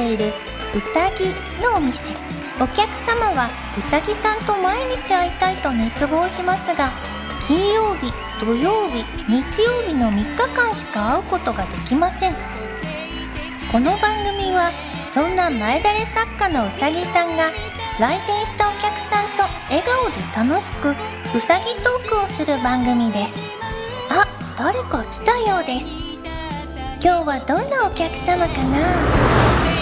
いるうさぎのお店。お客様はうさぎさんと毎日会いたいと熱望しますが、金曜日、土曜日、日曜日の3日間しか会うことができません。この番組はそんな前だれ作家のうさぎさんが来店したお客さんと笑顔で楽しくうさぎトークをする番組です。あ、誰か来たようです。今日はどんなお客様かな。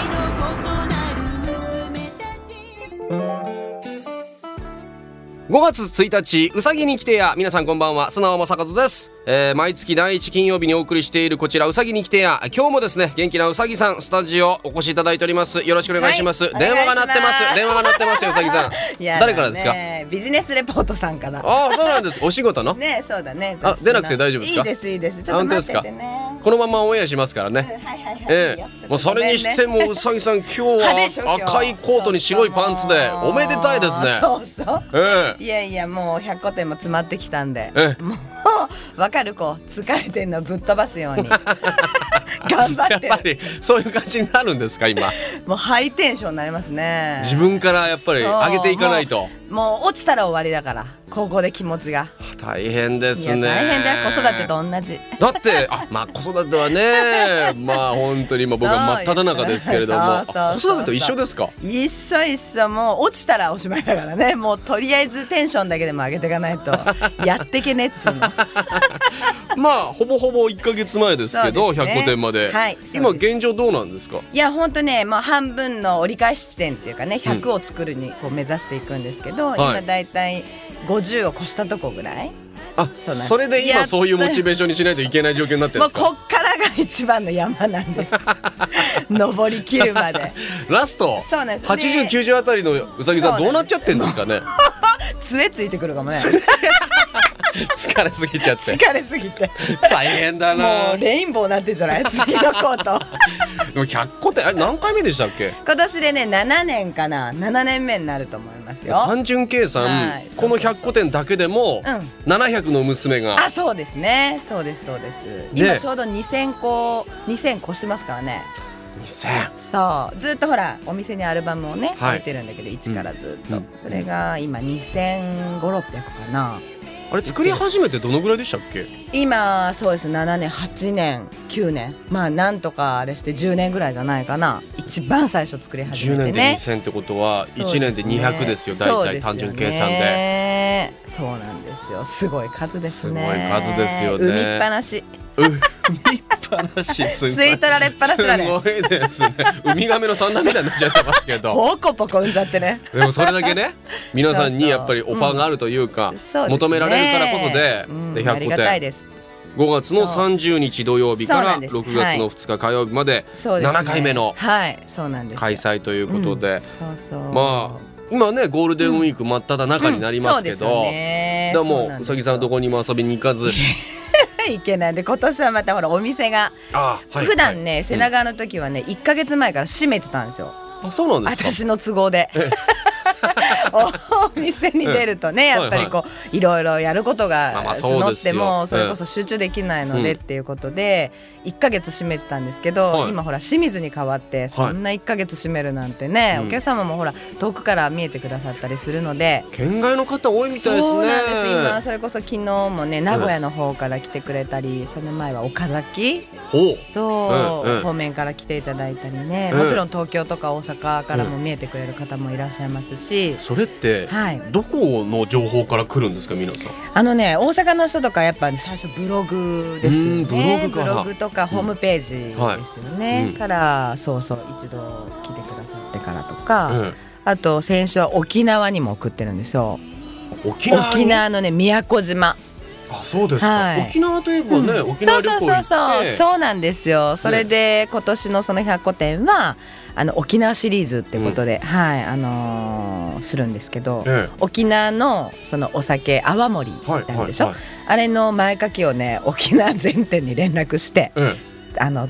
5月1日うさぎに来てや。皆さんこんばんは、砂尾正和です。毎月第1金曜日にお送りしているこちらうさぎに来てや。今日もですね、元気なうさぎさんスタジオお越しいただいております。よろしくお願いします、電話が鳴ってます。電話が鳴ってますよ、うさぎさん。誰からですか？ ビジネスレポートさんから。 ああ、そうなんです。お仕事のね、そうだね。 あ、出なくて大丈夫ですか？ いいですいいです。ちょっと待っててね。 このままオンエアしますからね。もうそれにしてもうさぎさん今日は赤いコートに白いパンツでおめでたいですね。 そうそう、いやいや、もう100個点も詰まってきたんで、もう分かる、こう疲れてんのぶっ飛ばすように頑張ってる。 やっぱりそういう感じになるんですか今？ もうハイテンションになりますね。 自分からやっぱり上げていかないと。 もう落ちたら終わりだから、ここで気持ちが大変ですね。 大変だよ、子育てと同じだって。まあ子育てはねまあ本当に今僕は真っ只中ですけれども、子育てと一緒ですか？ 一緒。もう落ちたらおしまいだからね。もうとりあえずテンションだけでも上げていかないとやってけねっつうのまあほぼほぼ1ヶ月前ですけど、100個点まで、今現状どうなんですか？ いや本当ね、まあ、半分の折り返し地点っていうかね、100を作るにこう目指していくんですけど、今だいたい50を越したとこぐらい。 それで今そういうモチベーションにしないといけない状況になってるんですか？ もうこっからが一番の山なんです登り切るまでラストそうなんです、 80、90あたりのうさぎさんどうなっちゃってんですかね杖ついてくるかもね疲れすぎちゃって疲れすぎて大変だな。 もうレインボーなってんじゃない、次のコートでも100個ってあれ何回目でしたっけ？ 今年でね7年かな、7年目になると思いますよ。 単純計算、この100個点だけでも700の娘が、 そうですね、そうですそうです、今ちょうど2000越してますからね。 2000。 そうずっとほらお店にアルバムをね置いてるんだけど、1からずっと、それが今2500、600かな。 あれ作り始めてどのぐらいでしたっけ？ 今そうです、7年8年9年、まあなんとかあれして10年ぐらいじゃないかな。一番最初作り始めてね、 10年で2000ってことは1年で200ですよ、大体単純計算で。 そうなんですよ、すごい数ですね。 すごい数ですよね。 海っぱなし海っぱなし、すごい吸い取られっぱなしだね。 すごいですね。ウミガメの産卵みたいになっちゃってますけどポコポコ産んじゃってね。 でもそれだけね皆さんにやっぱりオファーがあるというか、求められるからこそで、100個点5月の30日土曜日から6月の2日火曜日まで7回目の開催ということで、まあ今ねゴールデンウィーク真っ只中になりますけど、でもうさぎさんどこにも遊びに行かずいけないで、今年はまたほらお店が普段ね、瀬名川の時はね1ヶ月前から閉めてたんですよ。 そうなんですか？ 私の都合でお店に出るとね、やっぱりこういろいろやることが募ってもそれこそ集中できないのでっていうことで1ヶ月閉めてたんですけど、今ほら清水に変わってそんな1ヶ月閉めるなんてね、お客様もほら遠くから見えてくださったりするので、 県外の方多いみたいですね。 そうなんです。今それこそ昨日もね名古屋の方から来てくれたり、その前は岡崎方面から来ていただいたりね、もちろん東京とか大阪からも見えてくれる方もいらっしゃいますし、 それってどこの情報から来るんですか皆さん？ 大阪の人とかやっぱ最初ブログですよね。ブログとかホームページですよね、からそう一度来てくださってからとか、あと先週は沖縄にも送ってるんですよ。沖縄のね宮古島。 そうですか、沖縄といえばね、沖縄旅行行ってそうなんですよ。それで今年のその100個展は沖縄シリーズってことで、するんですけど、沖縄のそのお酒泡盛ってあるでしょ、あれの前書きをね沖縄全店に連絡して、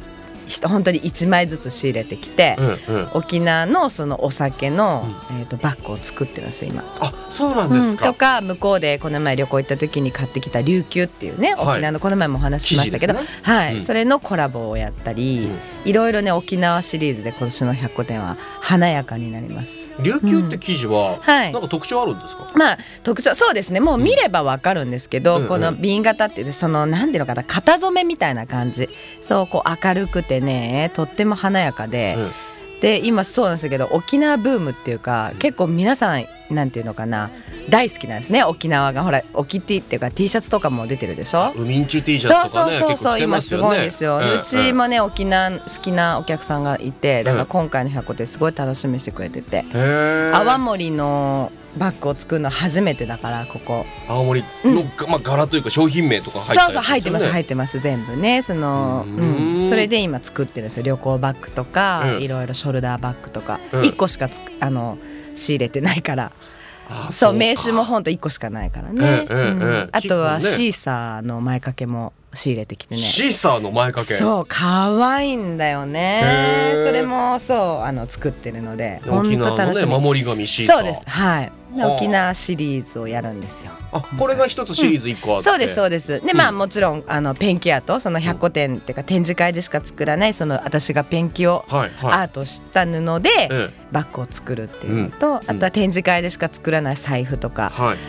本当に1枚ずつ仕入れてきて、沖縄のそのお酒の、バッグを作ってるんです今。 あ、そうなんですか。 とか向こうでこの前旅行行った時に買ってきた琉球っていうね、沖縄のこの前もお話ししましたけど、それのコラボをやったり、いろいろね沖縄シリーズで今年の百貨店は華やかになります。 琉球って生地はなんか特徴あるんですか？ まあ特徴そうですね、もう見ればわかるんですけど、この瓶型っていうそのなんていうのかな、型染めみたいな感じ、そうこう明るくてね、とっても華やかで、で今そうなんですけど沖縄ブームっていうか、結構皆さんなんていうのかな、大好きなんですね沖縄が。ほら沖 T っていうか T シャツとかも出てるでしょ。 ウミンチュ T シャツとかね、 そう今すごいんですよ。うちもね沖縄好きなお客さんがいて、だから今回の百貨店すごい楽しみにしてくれてて、泡盛のバッグを作るの初めてだから、ここ青森の、柄というか商品名とか入ってるんですよね。 そう入ってます全部ね。それで今作ってるんですよ。旅行バッグとか、いろいろショルダーバッグとか、1個しか仕入れてないから。そう名刺もほんと1個しかないからね。あとはシーサーの前掛けも仕入れてきてね。 シーサーの前掛け、 そう可愛いんだよね。それもそう作ってるので、本当楽しみ。 守り神シーサー。 そうです、はい。沖縄シリーズをやるんですよ。 これが一つシリーズ1個あって、 そうですそうです。でもちろんペンキアート、その百貨店っていうか展示会でしか作らない、その私がペンキをアートした布でバッグを作るっていうのと、あとは展示会でしか作らない財布とか、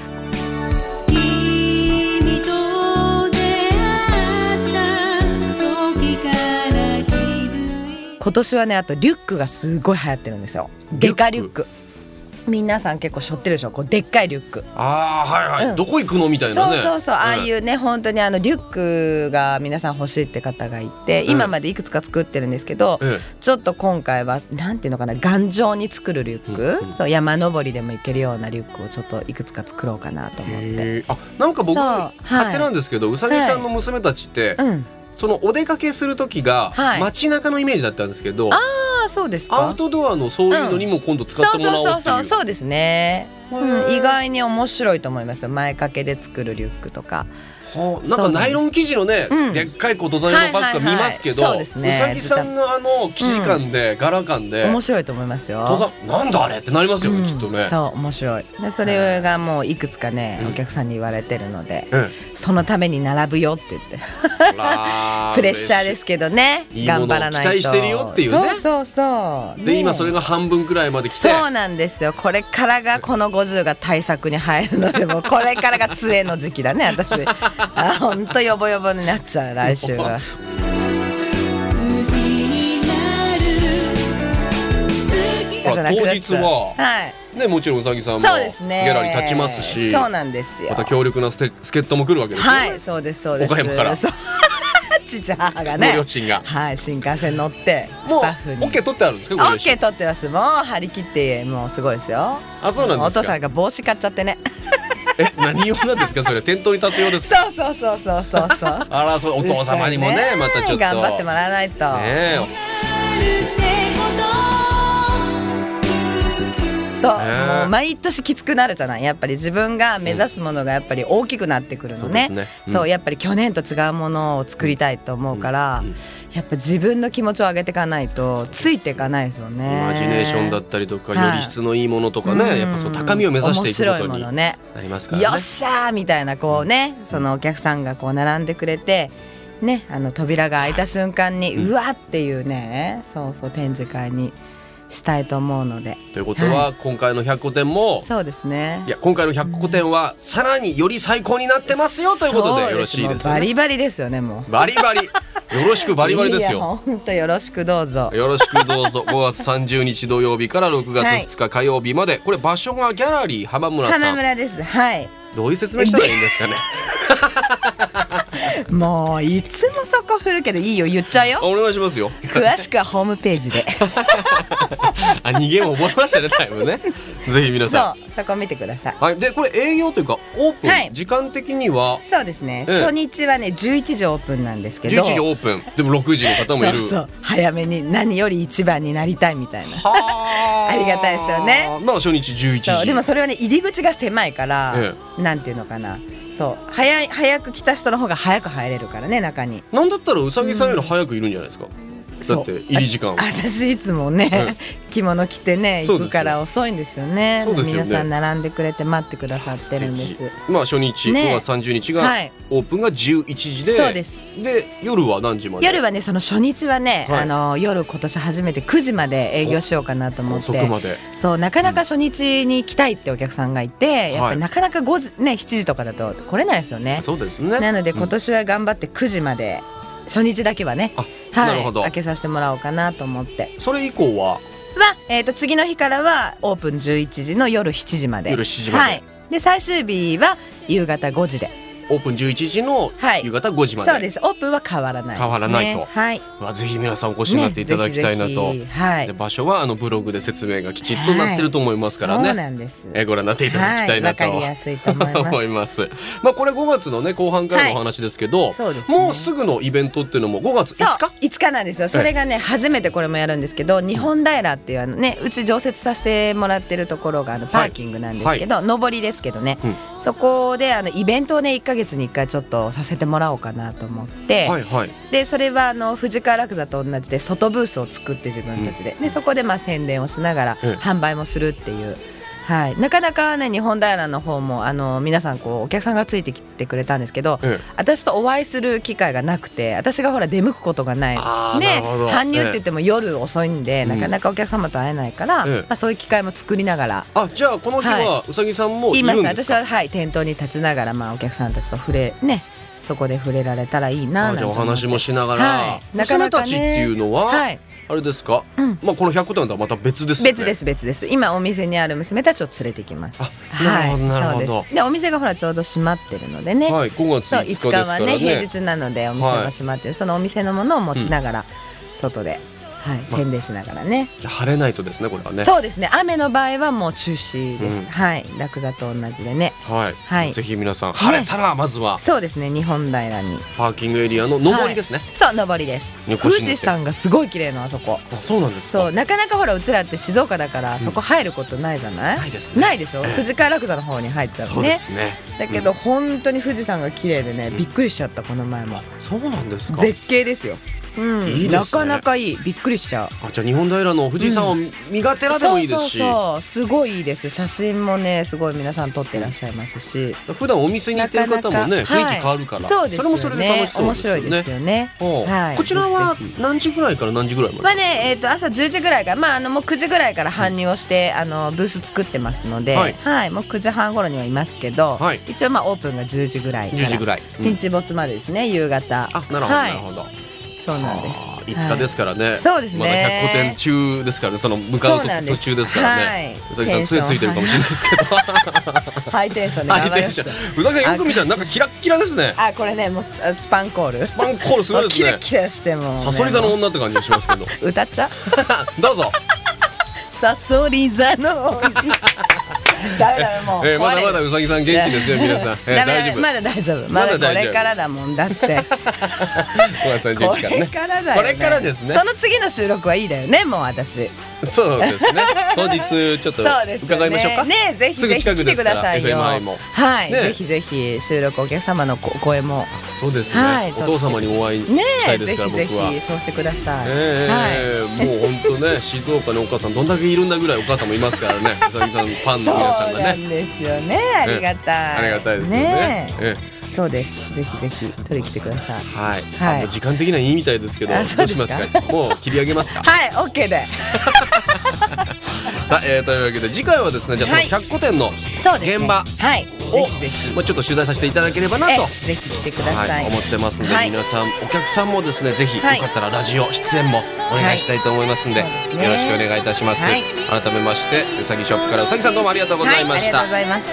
今年はね、あとリュックがすごい流行ってるんですよ。デカリュック。皆さん結構背負ってるでしょ、こうでっかいリュック。 どこ行くのみたいなね。 そう、ああいうね、本当にリュックが皆さん欲しいって方がいて、今までいくつか作ってるんですけど、ちょっと今回はなんていうのかな、頑丈に作るリュック、そう山登りでも行けるようなリュックをちょっといくつか作ろうかなと思って。 なんか僕勝手なんですけど、うさぎさんの娘たちって、そのお出かけする時が街中のイメージだったんですけど、 そうですか。 アウトドアのそういうのにも今度使ってもらおうっていう。 そうですね。意外に面白いと思いますよ。前掛けで作るリュックとか。 なんかナイロン生地のね、でっかい土材のバッグ見ますけど、うさぎさんの生地感で柄感で面白いと思いますよ。 なんだあれってなりますよね、きっとね。 そう面白い。でそれがもういくつかね、お客さんに言われてるので、そのために並ぶよって言ってプレッシャーですけどね、頑張らないと。 期待してるよっていうね。 そうで今それが半分くらいまで来て、 そうなんですよ。これからがこの50が対策に入るので、もうこれからが杖の時期だね私。本当ヨボヨボになっちゃう来週は。 当日はね、もちろんうさぎさんもギャラリー立ちますし、 そうなんですよ。 また強力な助っ人も来るわけですよ。 はい、そうですそうです。 岡山から父母がね、 ご両親が新幹線乗ってスタッフにオッケー取ってあるんですか？ オッケー取ってます。もう張り切ってもうすごいですよ。 そうなんですか。 お父さんが帽子買っちゃってね。 何用なんですかそれ？店頭に立つ用ですか？ そうあら、そうお父様にもね、またちょっと頑張ってもらわないともう毎年きつくなるじゃない。やっぱり自分が目指すものがやっぱり大きくなってくるのね。そうやっぱり去年と違うものを作りたいと思うから、やっぱ自分の気持ちを上げていかないとついていかないですよね。 イマジネーションだったりとか、より質のいいものとかね、やっぱそう高みを目指していくことになりますからね。 よっしゃーみたいなこうね、そのお客さんがこう並んでくれてね、扉が開いた瞬間にうわっていうね、そう展示会にしたいと思うので。 ということは、今回の百貨店もそうですね。 いや今回の百貨店はさらにより最高になってますよということでよろしいですね。 バリバリですよね。もうバリバリよろしくバリバリですよ。 本当よろしくどうぞ。 よろしくどうぞ。5月30日土曜日から6月2日火曜日まで、これ場所がギャラリー浜村さん。 浜村です。はい。 どういう説明したらいいんですかね。 もういつもそこ振るけどいいよ、言っちゃうよ。 お願いしますよ。 詳しくはホームページで。 逃げも覚えましたね、タイムね。ぜひ皆さんそこ見てください。 はい。でこれ営業というかオープン、時間的にはそうですね、初日はね11時オープンなんですけど、 11時オープンでも6時の方もいる。 そう早めに何より一番になりたいみたいな。ありがたいですよね。 まあ初日11時。 でもそれはね入り口が狭いから、なんていうのかな、そう早く来た人の方が早く入れるからね、中に。 なんだったらうさぎさんより早くいるんじゃないですか。 だって入り時間私いつもね着物着てね行くから遅いんですよね。皆さん並んでくれて待ってくださってるんです。 まあ初日5月30日がオープンが11時で、 そうです。 で夜は何時まで？ 夜はねその初日はね夜今年初めて9時まで営業しようかなと思って、 遅くまで。 そうなかなか初日に来たいってお客さんがいて、やっぱりなかなか5時ね7時とかだと来れないですよね。 そうですね。 なので今年は頑張って9時まで初日だけはね、 なるほど、 開けさせてもらおうかなと思って。 それ以降は次の日からはオープン11時の夜7時まで。 夜7時まで。 で最終日は夕方5時で。 オープン11時の夕方5時まで。 そうです。オープンは変わらないですね。 変わらないと。 はい。 ぜひ皆さんお越しになっていただきたいなと。で場所はブログで説明がきちっとなってると思いますからね。 そうなんです。 ご覧になっていただきたいなと。 わかりやすいと思います。 まあこれ5月のね後半からのお話ですけど、もうすぐのイベントっていうのも5月5日なんですよ。それがね初めてこれもやるんですけど、日本平っていうねうち常設させてもらってるところがパーキングなんですけど、上りですけどね、そこでイベントをね1ヶ月に1回ちょっとさせてもらおうかなと思って、でそれは藤川ラクザと同じで外ブースを作って自分たちで、そこで宣伝をしながら販売もするっていう、なかなかね日本平の方も皆さんお客さんがついてきてくれたんですけど、私とお会いする機会がなくて、私がほら出向くことがないね、搬入って言っても夜遅いんで、なかなかお客様と会えないから、そういう機会も作りながら。 じゃあこの日はうさぎさんもいるんですか？ 私は店頭に立ちながらお客さんたちとそこで触れられたらいいな。 じゃあお話もしながら、娘たちっていうのはあれですか？まあこの100個店とはまた別ですよね。 別です。今お店にある娘たちを連れてきます。 なるほど。 でお店がほらちょうど閉まってるのでね。 5月5日ですからね。 5日はね平日なのでお店が閉まってる、そのお店のものを持ちながら外で。宣伝しながらね。 じゃ晴れないとですねこれはね。 そうですね。雨の場合はもう中止です。ラクザと同じでね。 ぜひ皆さん晴れたらまずは。 そうですね。日本平にパーキングエリアの上りですね。 そう上りです。富士山がすごい綺麗なあそこ。 そうなんですか。 そうなかなかほらうちらって静岡だからそこ入ることないじゃない。 ないですね。 ないでしょ。富士川ラクザの方に入っちゃうね。 そうですね。 だけど本当に富士山が綺麗でねびっくりしちゃったこの前も。 そうなんですか。 絶景ですよ。なかなかいい。びっくりしちゃう。 じゃあ日本平の富士山を見がてらでもいいですし、 そうすごいいいです。写真もねすごい皆さん撮ってらっしゃいますし、 普段お店に行ってる方もね雰囲気変わるから、それもそれで楽しそうですよね。面白いですよね。こちらは何時ぐらいから何時ぐらいまで？ 朝10時ぐらいからもう9時ぐらいから搬入をしてブース作ってますので、もう9時半頃にはいますけど、一応オープンが10時ぐらいから、日没までですね夕方。 なるほどなるほど。 そうなんです。 5日ですからね。 そうですね。 まだ100個店中ですからね。その向かう途中ですからね。うさぎさん杖ついてるかもしれないですけど。 ハイテンションで頑張ります。 うさぎさんよく見たらなんかキラッキラですね。 これねもうスパンコール。 スパンコールすごいですね。 キラキラしても。 サソリ座の女って感じがしますけど。 歌っちゃ。 どうぞ。 サソリ座の。ダメだもう。 まだまだうさぎさん元気ですよ皆さん。大丈夫。 まだ大丈夫。まだこれからだもんだって。5 月31日からね。これからですね。 その次の収録はいいだよねもう私。 そうですね。当日ちょっと伺いましょうか。 ねぜひぜひ来てくださいよ。はい。ぜひぜひ収録お客様の声も。 そうですね。お父様にお会いしたいですから僕は。 ぜひそうしてください。 もう本当ね静岡のお母さんどんだけいるんだぐらいお母さんもいますからね。うさぎさんファンの皆さんがね。 そうなんですよね。ありがたい。 ありがたいですよね。 そうです。ぜひぜひ取り来てください。 はい。時間的にはいいみたいですけどどうしますか。もう切り上げますか。 はい、オッケーで。 さあ、というわけで次回はですねじゃあその100個店の現場をちょっと取材させていただければなとぜひ来てください思ってますんで、皆さんお客さんもですねぜひよかったらラジオ出演もお願いしたいと思いますんでよろしくお願いいたします。改めましてうさぎショップからうさぎさんどうもありがとうございました。 ありがとうございました。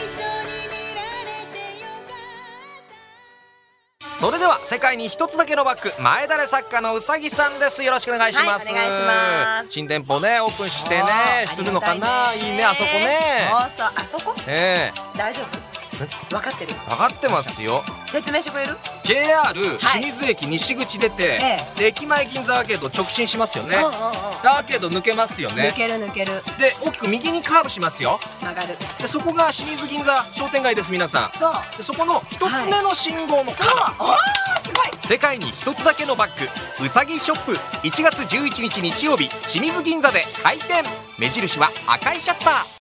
それでは世界に一つだけのバッグ前だれ作家のうさぎさんです。よろしくお願いします。 お願いします。 新店舗ねオープンしてねするのかな。いいねあそこね。 そうあそこ大丈夫分かってる。 分かってますよ。 説明してくれる？ JR 清水駅西口出て駅前銀座アーケード直進しますよね。アーケード抜けますよね。 抜ける抜ける。 で大きく右にカーブしますよ。 曲がる。 でそこが清水銀座商店街です皆さん。 そう。 でそこの一つ目の信号の角。 そう。 世界に一つだけのバッグうさぎショップ、1月11日日曜日清水銀座で開店。目印は赤いシャッター。